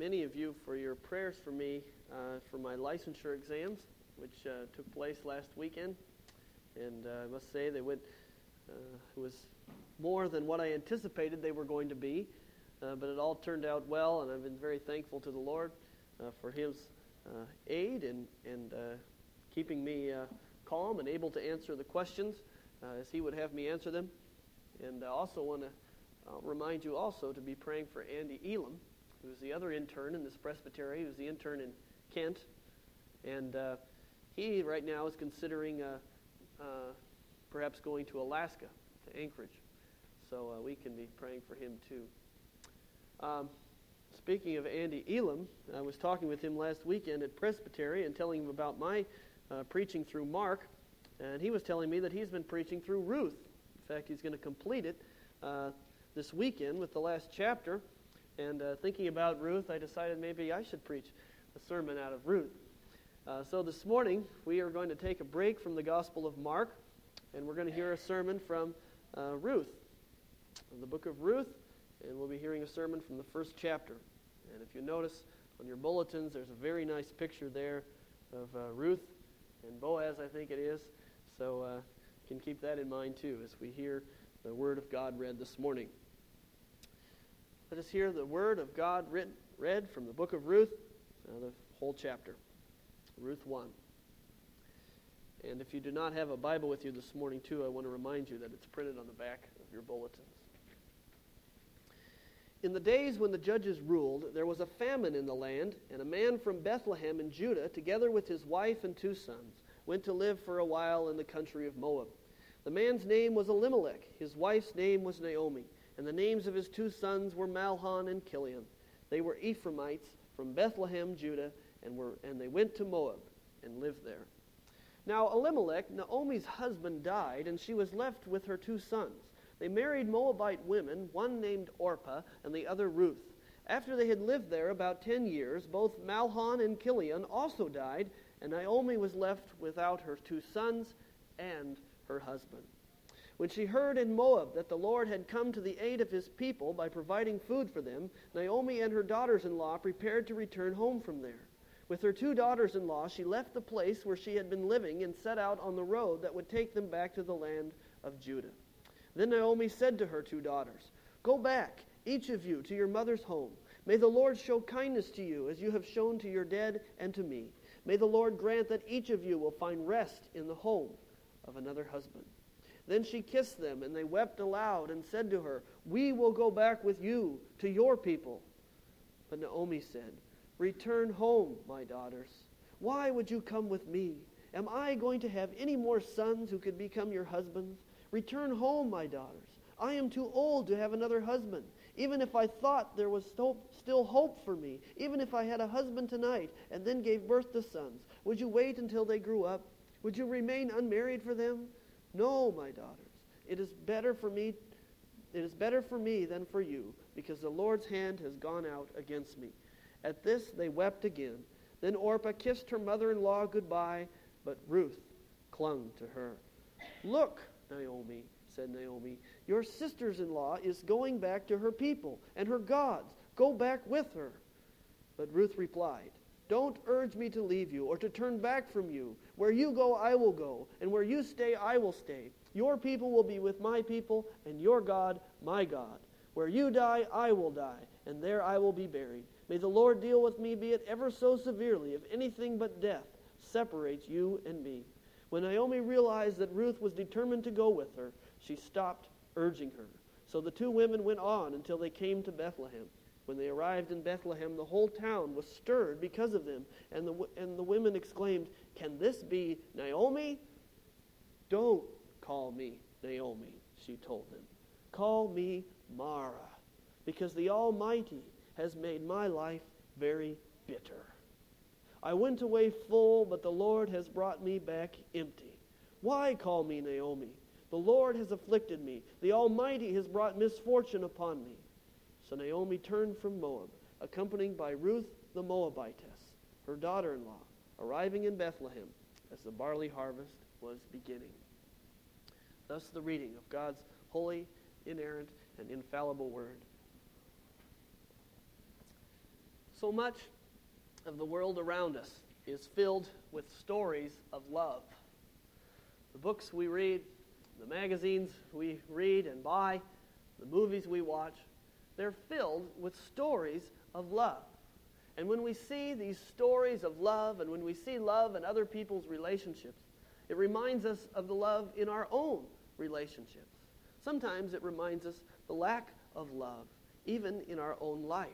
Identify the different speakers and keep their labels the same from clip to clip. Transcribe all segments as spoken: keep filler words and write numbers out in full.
Speaker 1: many of you for your prayers for me uh, for my licensure exams, which uh, took place last weekend. And uh, I must say they went, uh, it was more than what I anticipated they were going to be, uh, but it all turned out well, and I've been very thankful to the Lord uh, for His uh, aid and, and uh, keeping me uh, calm and able to answer the questions uh, as He would have me answer them. And I also want to uh, remind you also to be praying for Andy Elam, who's the other intern in this presbytery, who's the intern in Kent. And uh, he right now is considering uh, uh, perhaps going to Alaska, to Anchorage. So uh, we can be praying for him too. Um, speaking of Andy Elam, I was talking with him last weekend at Presbytery and telling him about my uh, preaching through Mark. And he was telling me that he's been preaching through Ruth. In fact, he's going to complete it uh, this weekend with the last chapter. And uh, thinking about Ruth, I decided maybe I should preach a sermon out of Ruth. Uh, so this morning, we are going to take a break from the Gospel of Mark, and we're going to hear a sermon from uh, Ruth, from the book of Ruth, and we'll be hearing a sermon from the first chapter. And if you notice on your bulletins, there's a very nice picture there of uh, Ruth and Boaz, I think it is. So uh, you can keep that in mind too as we hear the Word of God read this morning. Let us hear the Word of God written, read from the book of Ruth, uh, the whole chapter. Ruth one. And if you do not have a Bible with you this morning too, I want to remind you that it's printed on the back of your bulletins. In the days when the judges ruled, there was a famine in the land, and a man from Bethlehem in Judah, together with his wife and two sons, went to live for a while in the country of Moab. The man's name was Elimelech, his wife's name was Naomi, and the names of his two sons were Mahlon and Chilion. They were Ephraimites from Bethlehem, Judah, and were and they went to Moab and lived there. Now Elimelech, Naomi's husband, died, and she was left with her two sons. They married Moabite women, one named Orpah and the other Ruth. After they had lived there about ten years, both Mahlon and Chilion also died, and Naomi was left without her two sons and her husband. When she heard in Moab that the Lord had come to the aid of his people by providing food for them, Naomi and her daughters-in-law prepared to return home from there. With her two daughters-in-law, she left the place where she had been living and set out on the road that would take them back to the land of Judah. Then Naomi said to her two daughters, "Go back, each of you, to your mother's home. May the Lord show kindness to you as you have shown to your dead and to me. May the Lord grant that each of you will find rest in the home of another husband." Then she kissed them, and they wept aloud and said to her, "We will go back with you to your people." But Naomi said, "Return home, my daughters. Why would you come with me? Am I going to have any more sons who could become your husbands? Return home, my daughters. I am too old to have another husband. Even if I thought there was still hope for me, even if I had a husband tonight and then gave birth to sons, would you wait until they grew up? Would you remain unmarried for them? No, my daughters. It is better for me, it is better for me than for you, because the Lord's hand has gone out against me." At this they wept again. Then Orpah kissed her mother-in-law goodbye, but Ruth clung to her. "Look, Naomi," said Naomi, "your sister-in-law is going back to her people and her gods. Go back with her." But Ruth replied, "Don't urge me to leave you or to turn back from you. Where you go, I will go, and where you stay, I will stay. Your people will be with my people, and your God, my God. Where you die, I will die, and there I will be buried. May the Lord deal with me, be it ever so severely, if anything but death separates you and me." When Naomi realized that Ruth was determined to go with her, she stopped urging her. So the two women went on until they came to Bethlehem. When they arrived in Bethlehem, the whole town was stirred because of them, and the, and the women exclaimed, "Can this be Naomi?" "Don't call me Naomi," she told them. "Call me Mara, because the Almighty has made my life very bitter. I went away full, but the Lord has brought me back empty. Why call me Naomi? The Lord has afflicted me. The Almighty has brought misfortune upon me." So Naomi turned from Moab, accompanied by Ruth the Moabitess, her daughter-in-law, arriving in Bethlehem as the barley harvest was beginning. Thus the reading of God's holy, inerrant, and infallible word. So much of the world around us is filled with stories of love. The books we read, the magazines we read and buy, the movies we watch, they're filled with stories of love. And when we see these stories of love, and when we see love in other people's relationships, it reminds us of the love in our own relationships. Sometimes it reminds us the lack of love, even in our own life.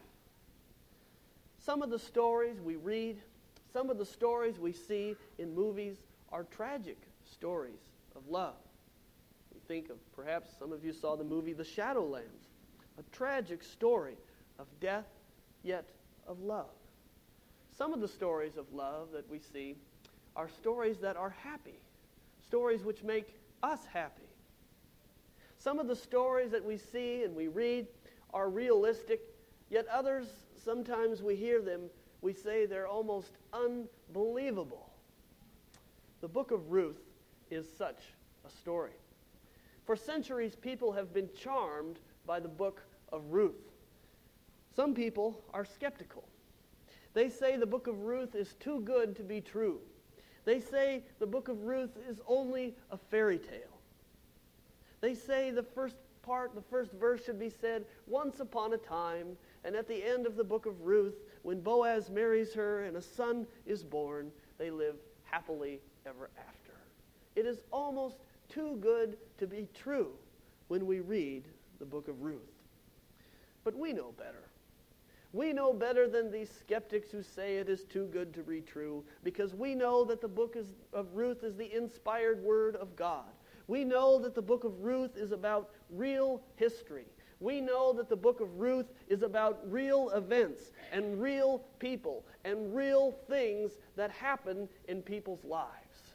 Speaker 1: Some of the stories we read, some of the stories we see in movies are tragic stories of love. We think of, perhaps some of you saw the movie The Shadowlands, a tragic story of death, yet of love. Some of the stories of love that we see are stories that are happy, stories which make us happy. Some of the stories that we see and we read are realistic, yet others, sometimes we hear them, we say they're almost unbelievable. The book of Ruth is such a story. For centuries, people have been charmed by the book of Ruth. Some people are skeptical. They say the book of Ruth is too good to be true. They say the book of Ruth is only a fairy tale. They say the first part, the first verse should be said, once upon a time, and at the end of the book of Ruth, when Boaz marries her and a son is born, they live happily ever after. It is almost too good to be true when we read the book of Ruth. But we know better. We know better than these skeptics who say it is too good to be true, because we know that the book is, of Ruth is the inspired word of God. We know that the book of Ruth is about real history. We know that the book of Ruth is about real events and real people and real things that happen in people's lives.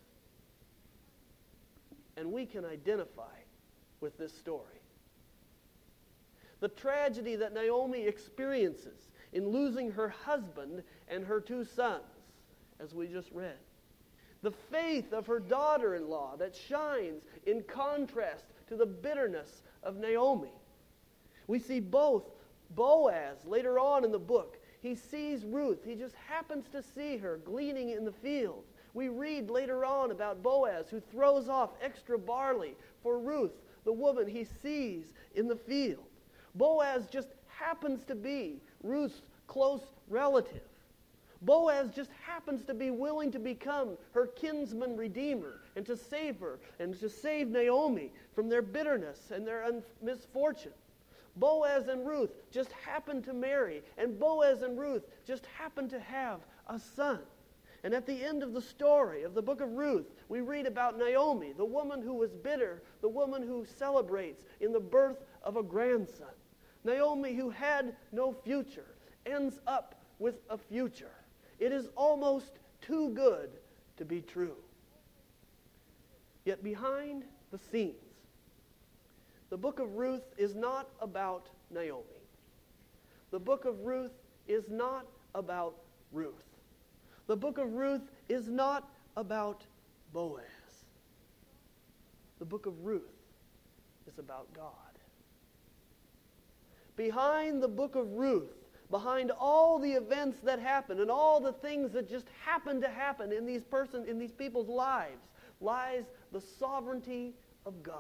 Speaker 1: And we can identify with this story. The tragedy that Naomi experiences in losing her husband and her two sons, as we just read. The faith of her daughter-in-law that shines in contrast to the bitterness of Naomi. We see both Boaz later on in the book. He sees Ruth. He just happens to see her gleaning in the field. We read later on about Boaz who throws off extra barley for Ruth, the woman he sees in the field. Boaz just happens to be Ruth's close relative. Boaz just happens to be willing to become her kinsman redeemer and to save her and to save Naomi from their bitterness and their un- misfortune. Boaz and Ruth just happened to marry, and Boaz and Ruth just happened to have a son. And at the end of the story of the book of Ruth, we read about Naomi, the woman who was bitter, the woman who celebrates in the birth of a grandson. Naomi, who had no future, ends up with a future. It is almost too good to be true. Yet behind the scenes, the book of Ruth is not about Naomi. The book of Ruth is not about Ruth. The book of Ruth is not about Boaz. The book of Ruth is about God. Behind the book of Ruth, behind all the events that happen and all the things that just happen to happen in these person, in these people's lives, lies the sovereignty of God.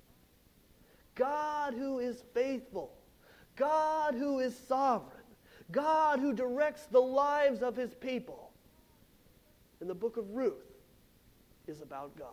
Speaker 1: God who is faithful. God who is sovereign. God who directs the lives of his people. And the book of Ruth is about God.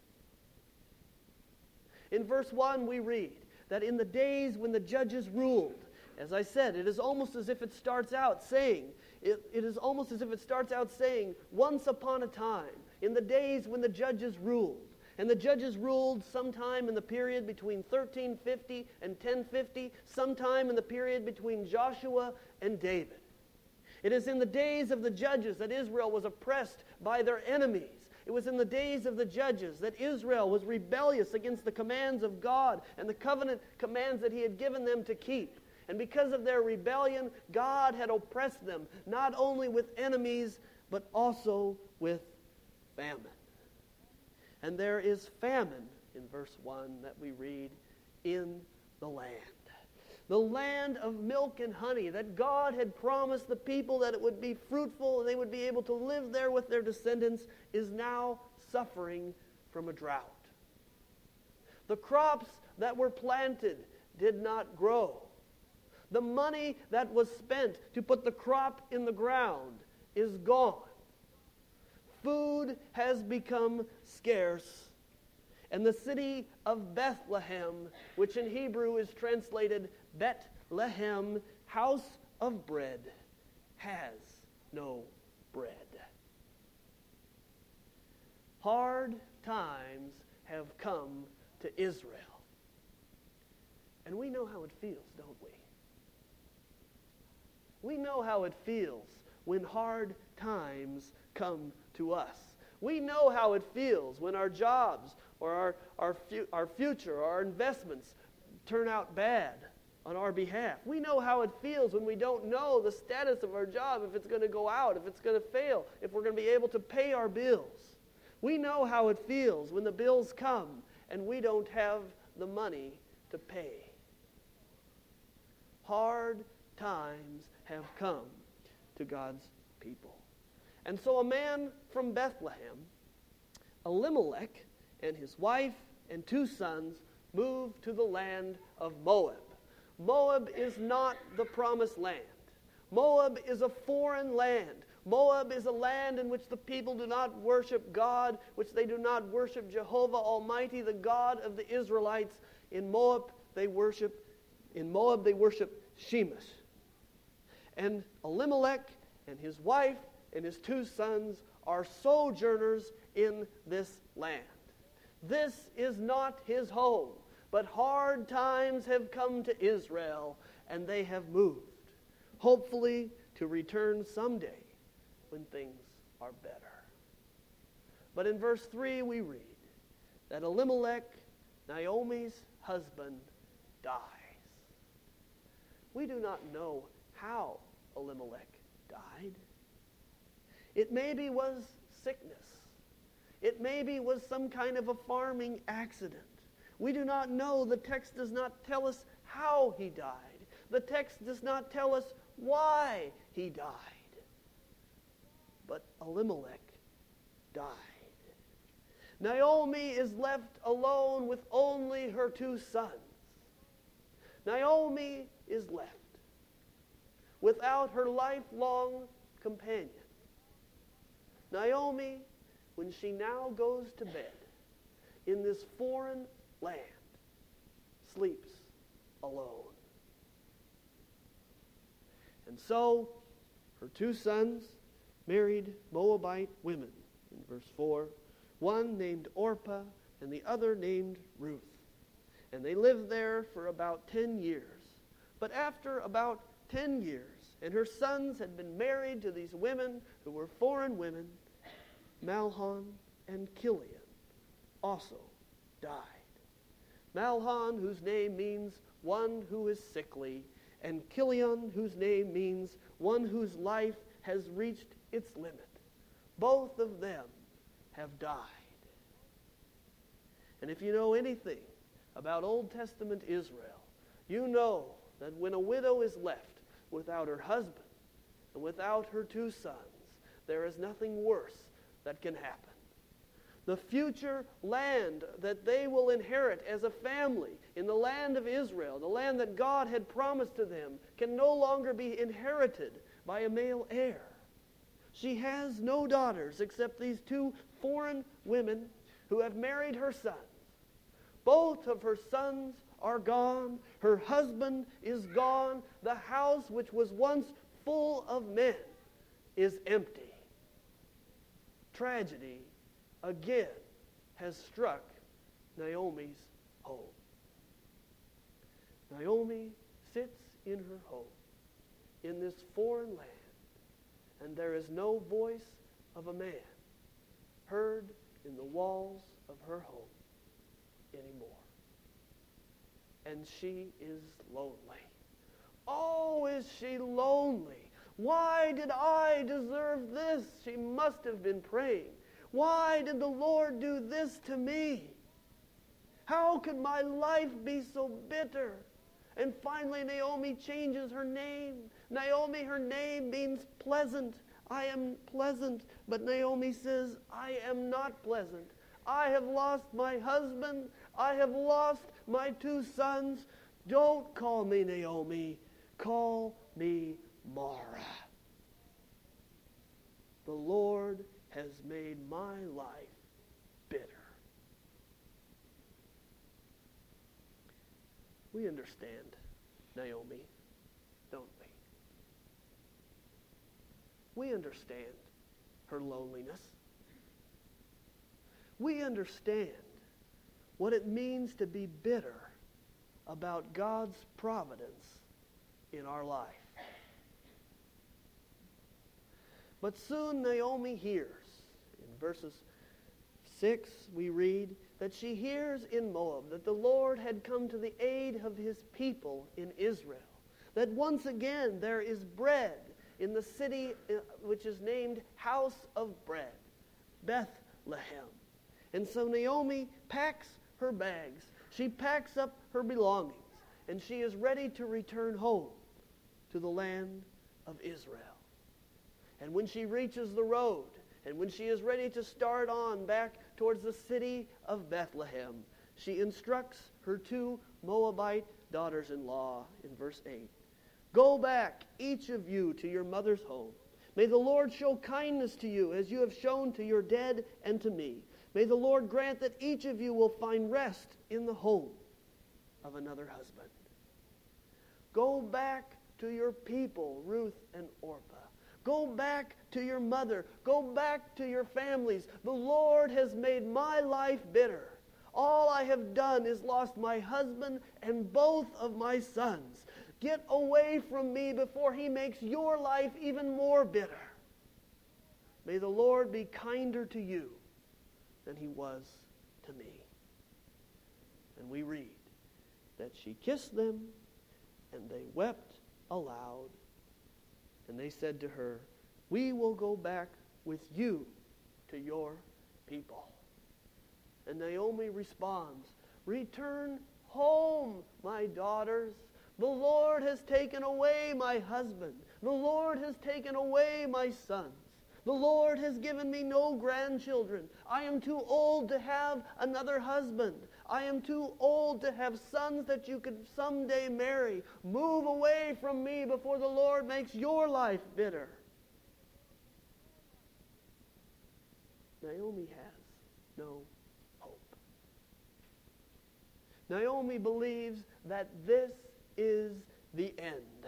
Speaker 1: In verse one we read that in the days when the judges ruled, as I said, it is almost as if it starts out saying, it, it is almost as if it starts out saying, once upon a time, in the days when the judges ruled. And the judges ruled sometime in the period between thirteen fifty and ten fifty, sometime in the period between Joshua and David. It is in the days of the judges that Israel was oppressed by their enemies. It was in the days of the judges that Israel was rebellious against the commands of God and the covenant commands that he had given them to keep. And because of their rebellion, God had oppressed them, not only with enemies, but also with famine. And there is famine, in verse one that we read, in the land. The land of milk and honey that God had promised the people that it would be fruitful and they would be able to live there with their descendants is now suffering from a drought. The crops that were planted did not grow. The money that was spent to put the crop in the ground is gone. Food has become scarce. And the city of Bethlehem, which in Hebrew is translated Bet-lehem, house of bread, has no bread. Hard times have come to Israel. And we know how it feels, don't we? We know how it feels when hard times come to us. We know how it feels when our jobs or our, our, fu- our future or our investments turn out bad on our behalf. We know how it feels when we don't know the status of our job, if it's going to go out, if it's going to fail, if we're going to be able to pay our bills. We know how it feels when the bills come and we don't have the money to pay. Hard times have come to God's people. And so a man from Bethlehem, Elimelech, and his wife and two sons moved to the land of Moab. Moab is not the promised land. Moab is a foreign land. Moab is a land in which the people do not worship God, which they do not worship Jehovah Almighty, the God of the Israelites. In Moab they worship, in Moab they worship Shemesh. And Elimelech and his wife and his two sons are sojourners in this land. This is not his home, but hard times have come to Israel, and they have moved, hopefully to return someday when things are better. But in verse three we read that Elimelech, Naomi's husband, dies. We do not know how Elimelech died. It maybe was sickness. It maybe was some kind of a farming accident. We do not know. The text does not tell us how he died. The text does not tell us why he died. But Elimelech died. Naomi is left alone with only her two sons. Naomi is left without her lifelong companion. Naomi, when she now goes to bed in this foreign land, sleeps alone. And so her two sons married Moabite women, in verse four, one named Orpah and the other named Ruth. And they lived there for about ten years. But after about ten years, and her sons had been married to these women who were foreign women, Mahlon and Chilion also died. Mahlon, whose name means one who is sickly, and Chilion, whose name means one whose life has reached its limit. Both of them have died. And if you know anything about Old Testament Israel, you know that when a widow is left without her husband and without her two sons, there is nothing worse that can happen. The future land that they will inherit as a family in the land of Israel, the land that God had promised to them, can no longer be inherited by a male heir. She has no daughters except these two foreign women who have married her sons. Both of her sons are gone. Her husband is gone. The house which was once full of men is empty. Tragedy again has struck Naomi's home. Naomi sits in her home in this foreign land, and there is no voice of a man heard in the walls of her home anymore. And she is lonely. Oh, is she lonely? Why did I deserve this? She must have been praying. Why did the Lord do this to me? How could my life be so bitter? And finally, Naomi changes her name. Naomi, her name means pleasant. I am pleasant. But Naomi says, I am not pleasant. I have lost my husband. I have lost my two sons. Don't call me Naomi. Call me Mara. The Lord has made my life bitter. We understand Naomi, don't we? We understand her loneliness. We understand what it means to be bitter about God's providence in our life. But soon Naomi hears. In verses six we read that she hears in Moab that the Lord had come to the aid of his people in Israel. That once again there is bread in the city which is named House of Bread, Bethlehem. And so Naomi packs her bags. She packs up her belongings. And she is ready to return home to the land of Israel. And when she reaches the road, and when she is ready to start on back towards the city of Bethlehem, she instructs her two Moabite daughters-in-law in verse eight. Go back, each of you, to your mother's home. May the Lord show kindness to you as you have shown to your dead and to me. May the Lord grant that each of you will find rest in the home of another husband. Go back to your people, Ruth and Orpah. Go back to your mother. Go back to your families. The Lord has made my life bitter. All I have done is lost my husband and both of my sons. Get away from me before he makes your life even more bitter. May the Lord be kinder to you than he was to me. And we read that she kissed them, and they wept aloud. And they said to her, we will go back with you to your people. And Naomi responds, return home, my daughters. The Lord has taken away my husband. The Lord has taken away my sons. The Lord has given me no grandchildren. I am too old to have another husband. I am too old to have sons that you could someday marry. Move away from me before the Lord makes your life bitter. Naomi has no hope. Naomi believes that this is the end.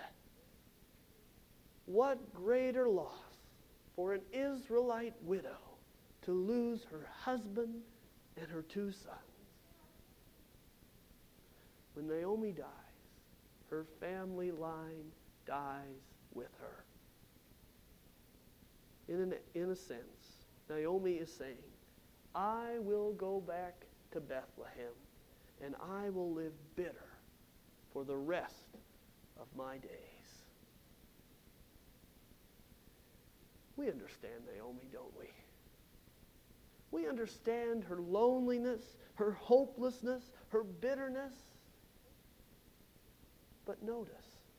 Speaker 1: What greater loss for an Israelite widow to lose her husband and her two sons. When Naomi dies, her family line dies with her. In, an, in a sense, Naomi is saying, I will go back to Bethlehem and I will live bitter for the rest of my days. We understand Naomi, don't we? We understand her loneliness, her hopelessness, her bitterness. But notice,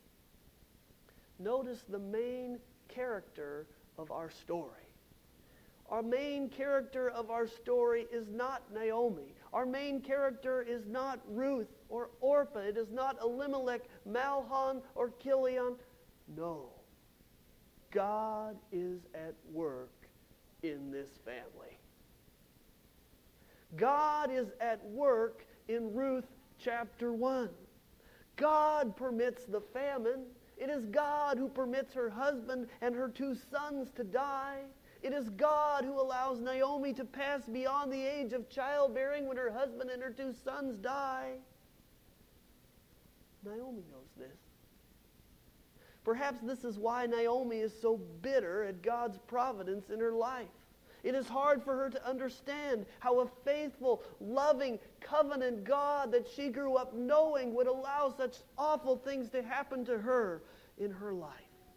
Speaker 1: notice the main character of our story. Our main character of our story is not Naomi. Our main character is not Ruth or Orpah. It is not Elimelech, Mahlon, or Chilion. No. God is at work in this family. God is at work in Ruth chapter one. God permits the famine. It is God who permits her husband and her two sons to die. It is God who allows Naomi to pass beyond the age of childbearing when her husband and her two sons die. Naomi knows this. Perhaps this is why Naomi is so bitter at God's providence in her life. It is hard for her to understand how a faithful, loving, covenant God that she grew up knowing would allow such awful things to happen to her in her life.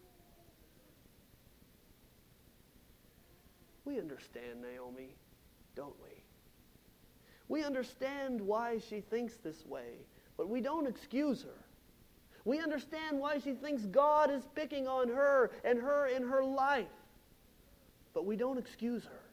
Speaker 1: We understand Naomi, don't we? We understand why she thinks this way, but we don't excuse her. We understand why she thinks God is picking on her and her in her life. But we don't excuse her.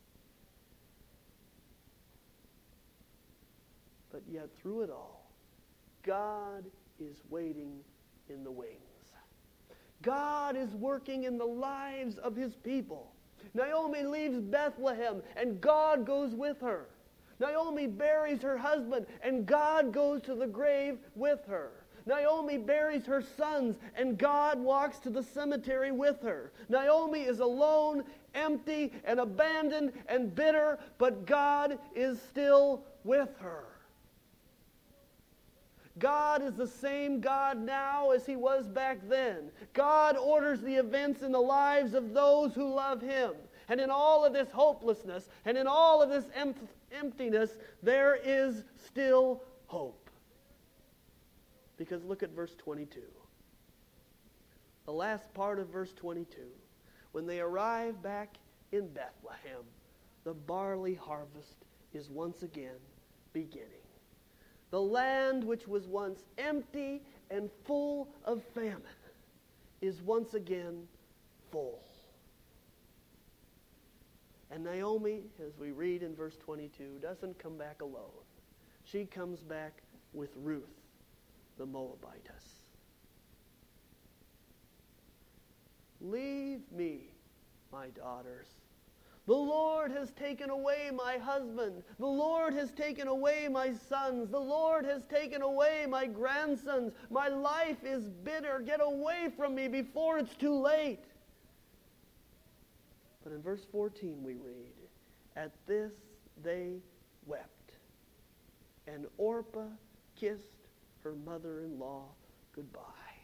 Speaker 1: But yet through it all, God is waiting in the wings. God is working in the lives of His people. Naomi leaves Bethlehem and God goes with her. Naomi buries her husband and God goes to the grave with her. Naomi buries her sons and God walks to the cemetery with her. Naomi is alone, empty, and abandoned and bitter, but God is still with her. God is the same God now as He was back then. God orders the events in the lives of those who love Him. And in all of this hopelessness and in all of this em- emptiness, there is still hope. Because look at verse twenty-two. The last part of verse twenty-two. When they arrive back in Bethlehem, the barley harvest is once again beginning. The land which was once empty and full of famine is once again full. And Naomi, as we read in verse twenty-two, doesn't come back alone. She comes back with Ruth, the Moabitess. Leave me, my daughters. The Lord has taken away my husband. The Lord has taken away my sons. The Lord has taken away my grandsons. My life is bitter. Get away from me before it's too late. But in verse fourteen we read, at this they wept. And Orpah kissed her mother-in-law goodbye.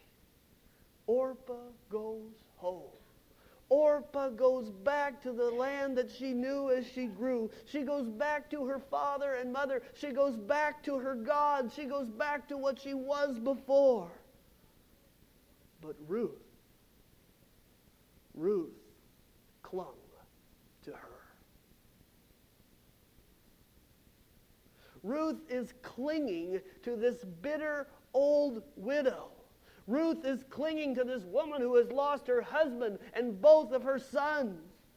Speaker 1: Orpah goes home. Orpah goes back to the land that she knew as she grew. She goes back to her father and mother. She goes back to her God. She goes back to what she was before. But Ruth, Ruth clung to her. Ruth is clinging to this bitter old widow. Ruth is clinging to this woman who has lost her husband and both of her sons.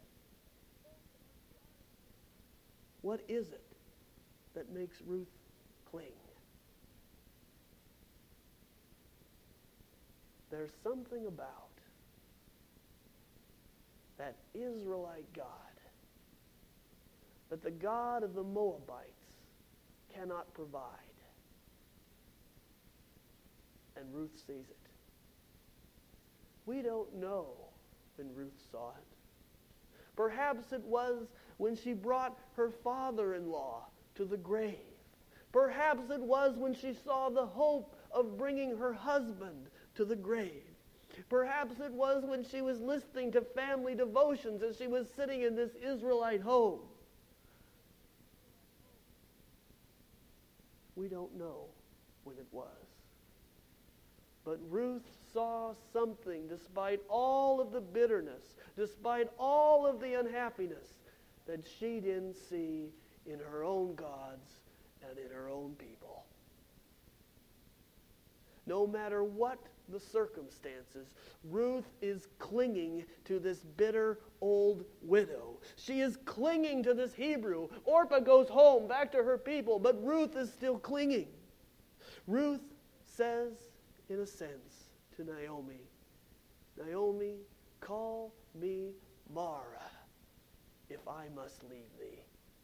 Speaker 1: What is it that makes Ruth cling? There's something about that Israelite God that the God of the Moabites cannot provide. And Ruth sees it. We don't know when Ruth saw it. Perhaps it was when she brought her father-in-law to the grave. Perhaps it was when she saw the hope of bringing her husband to the grave. Perhaps it was when she was listening to family devotions as she was sitting in this Israelite home. We don't know when it was. But Ruth saw something, despite all of the bitterness, despite all of the unhappiness, that she didn't see in her own gods and in her own people. No matter what the circumstances, Ruth is clinging to this bitter old widow. She is clinging to this Hebrew. Orpah goes home, back to her people, but Ruth is still clinging. Ruth says, in a sense, to Naomi, Naomi, call me Mara, if I must leave thee.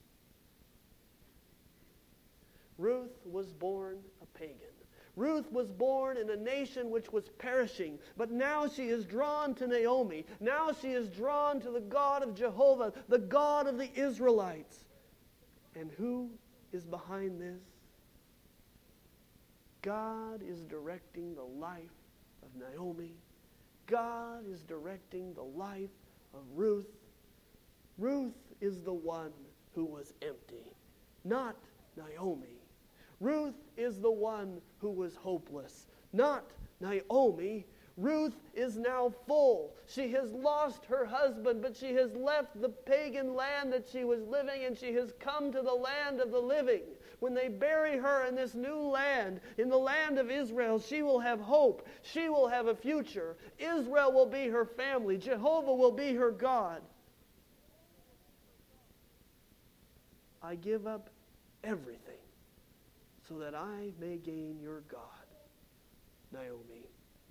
Speaker 1: Ruth was born a pagan. Ruth was born in a nation which was perishing, but now she is drawn to Naomi. Now she is drawn to the God of Jehovah, the God of the Israelites. And who is behind this? God is directing the life of Naomi. God is directing the life of Ruth. Ruth is the one who was empty, not Naomi. Ruth is the one who was hopeless, not Naomi. Ruth is now full. She has lost her husband, but she has left the pagan land that she was living, and she has come to the land of the living. When they bury her in this new land, in the land of Israel, she will have hope. She will have a future. Israel will be her family. Jehovah will be her God. I give up everything so that I may gain your God. Naomi.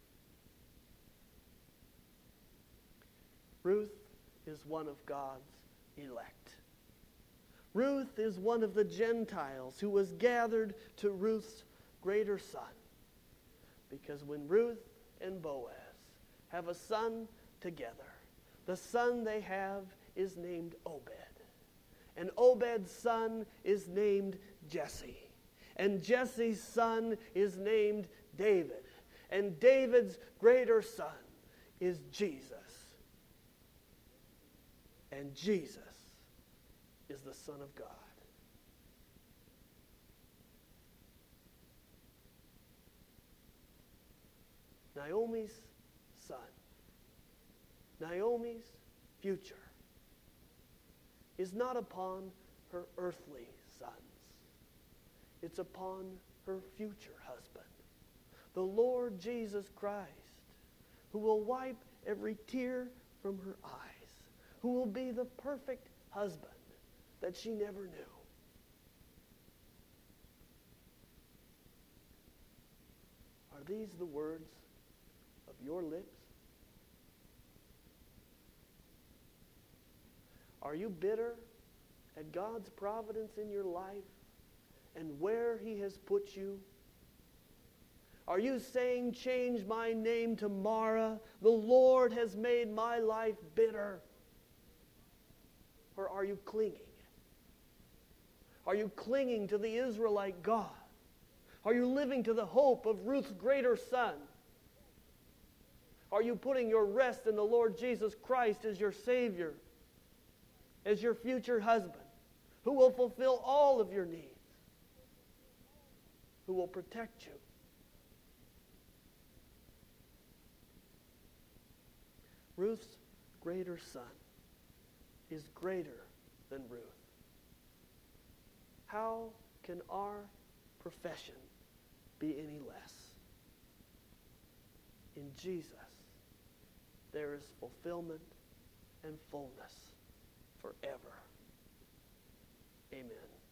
Speaker 1: Ruth is one of God's elect. Ruth is one of the Gentiles who was gathered to Ruth's greater son. Because when Ruth and Boaz have a son together, the son they have is named Obed. And Obed's son is named Jesse. And Jesse's son is named David. And David's greater son is Jesus. And Jesus is the Son of God. Naomi's son, Naomi's future, is not upon her earthly sons. It's upon her future husband, the Lord Jesus Christ, who will wipe every tear from her eyes, who will be the perfect husband that she never knew. Are these the words of your lips? Are you bitter at God's providence in your life and where He has put you? Are you saying, change my name to Mara? The Lord has made my life bitter. Or are you clinging? Are you clinging to the Israelite God? Are you living to the hope of Ruth's greater son? Are you putting your rest in the Lord Jesus Christ as your Savior, as your future husband, who will fulfill all of your needs, who will protect you? Ruth's greater son is greater than Ruth. How can our profession be any less? In Jesus, there is fulfillment and fullness forever. Amen.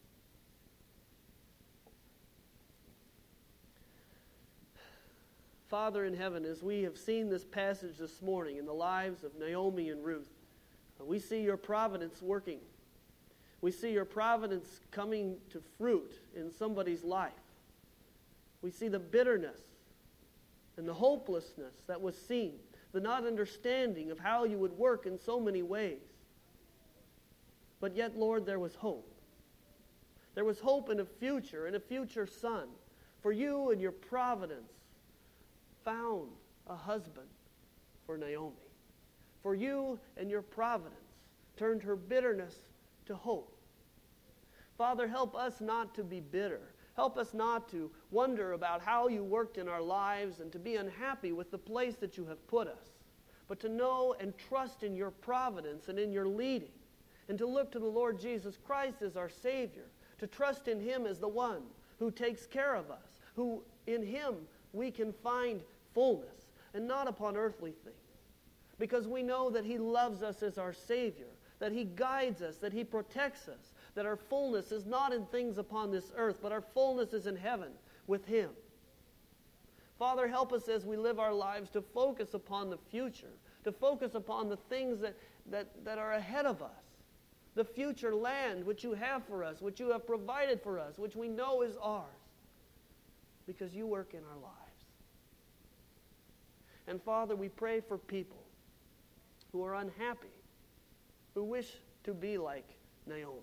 Speaker 1: Father in heaven, as we have seen this passage this morning in the lives of Naomi and Ruth, we see your providence working. We see your providence coming to fruit in somebody's life. We see the bitterness and the hopelessness that was seen, the not understanding of how you would work in so many ways. But yet, Lord, there was hope. There was hope in a future, in a future son. For you and your providence found a husband for Naomi. For you and your providence turned her bitterness to hope. Father, help us not to be bitter. Help us not to wonder about how you worked in our lives and to be unhappy with the place that you have put us, but to know and trust in your providence and in your leading, and to look to the Lord Jesus Christ as our Savior, to trust in Him as the one who takes care of us, who in Him we can find fullness and not upon earthly things. Because we know that He loves us as our Savior, that He guides us, that He protects us, that our fullness is not in things upon this earth, but our fullness is in heaven with Him. Father, help us as we live our lives to focus upon the future, to focus upon the things that, that, that are ahead of us, the future land which you have for us, which you have provided for us, which we know is ours, because you work in our lives. And Father, we pray for people who are unhappy, who wish to be like Naomi.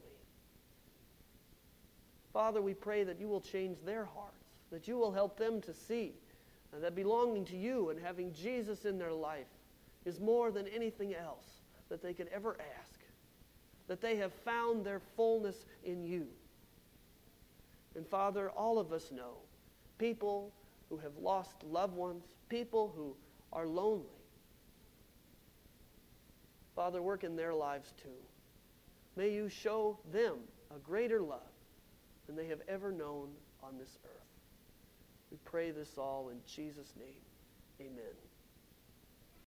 Speaker 1: Father, we pray that you will change their hearts, that you will help them to see uh, that belonging to you and having Jesus in their life is more than anything else that they could ever ask, that they have found their fullness in you. And Father, all of us know people who have lost loved ones, people who are lonely. Father, work in their lives too. May you show them a greater love than they have ever known on this earth. We pray this all in Jesus' name. Amen.